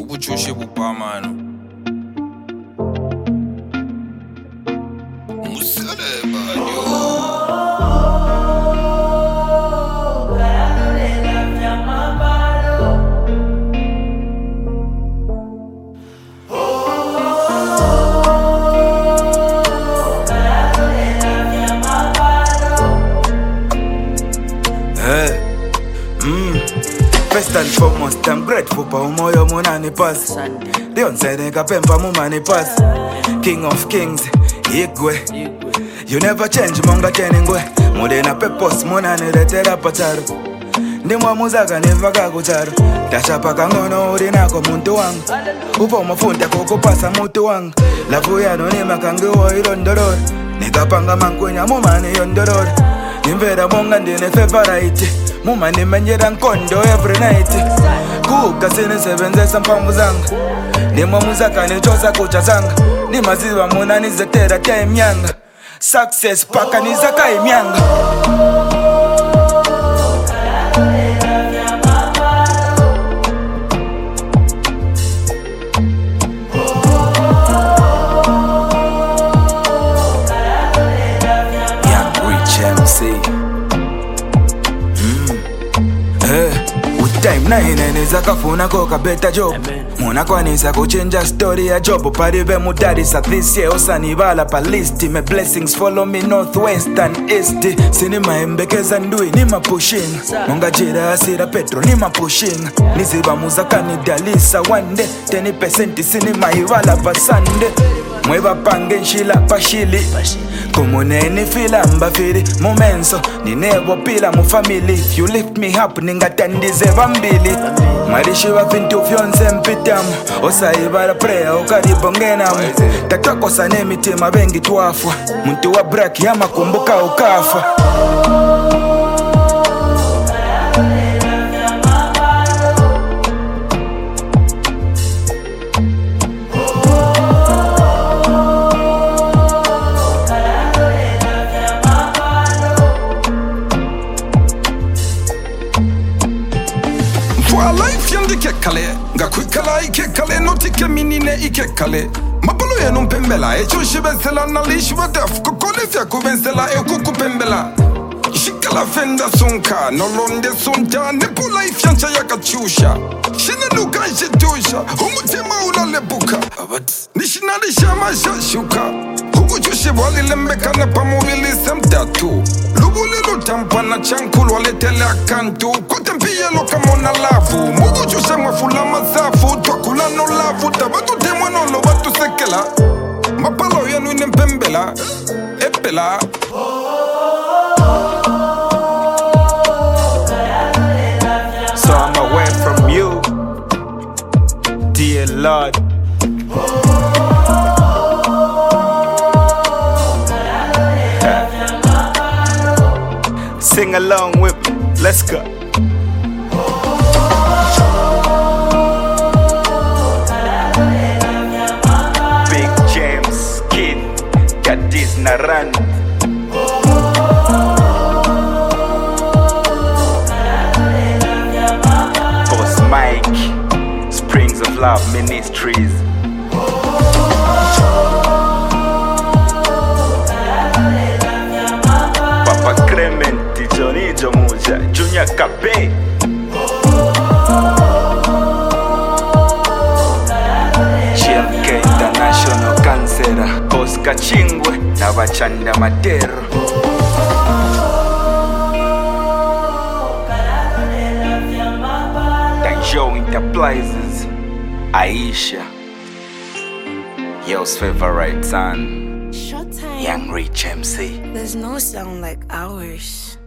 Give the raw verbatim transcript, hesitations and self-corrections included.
ubuchoshe bupamano museleba yo First and foremost, I'm grateful for umoyo munani pass. Dionse nigga pempa mumani pass. King of kings, igwe. You never change monga teningwe. Mudena pepos munani letera pataru. Ndimwa muzaka nivaga kutaru. Tashapa kangono urinako muntu wangu. Upo mafunde kukupasa mutu wangu. Lafu ya noni makangiwa ilondoror. Nikapanga mankwenya mumani yondoror. Nimvera monga ndine favorite. Muma nimenyera nkondo every night. Kuka sini sebenzesa mpambu zanga. Nima muzaka nichosa kucha zanga. Nima ziva muna nizetera kia imyanga. Success paka nizaka imyanga. Young Rich M C. Time na ineneza kafuna koka better job. Muna kwanisa kuchenja story ya job. Parive mudarisa this year osanibala pa list. Me blessings follow me northwest and east. Sini maembekeza ndui ni mapushing. Monga jira asira petro ni mapushing. Niziba muzaka ni dalisa one day. ten percent sini maivala pa Sunday. Mweba pange nshila pa shili. Kumune ni fila mbafiri momenso. Ni nebo pila mu family. If you lift me up ningatandize vambili. Marishi wa fintu fyonse mpitamu. Osa ibara prayer ukaribongenamu. Tatako sane mitima bengi tuafwa. Muntu wa braki ya makumbuka ukafa. Life yandi kekale, nga kwikala ikekale, notike minine ikekale. Mapalo ya numpembela, echo shibesela na lishwa daf, kukole fya kubensela e kukupembela. Shikala fenda sunka, nolonde sunta, nepo life yancha yakachusha. Shina nuka nshidusha, humutema ulalebuka. Nishinali shama shashuka, huku chushe wali lembeka na pamuvili semtatu. Lubuli lutampa na chankulu waletele akantu. Kutempia loka mona lafu, mugu chushe mwafula masafu. Twakula no lafu, tabatu temwa no lo batu sekela. Mapalo yanu inempembela, epela. So I'm away from you, dear Lord. Sing along with me, let's go. Big James, Kid, got this naran. Boss Mike, Springs of Love Ministries. Papa Clement, Johnny Jomuja, Junior Cape. G M K International Cancer, Oscar Chingwe, Navachanda Matero. Danjo Enterprises, Aisha, yours favorite son, Showtime. Young Rich M C. There's no sound like ours.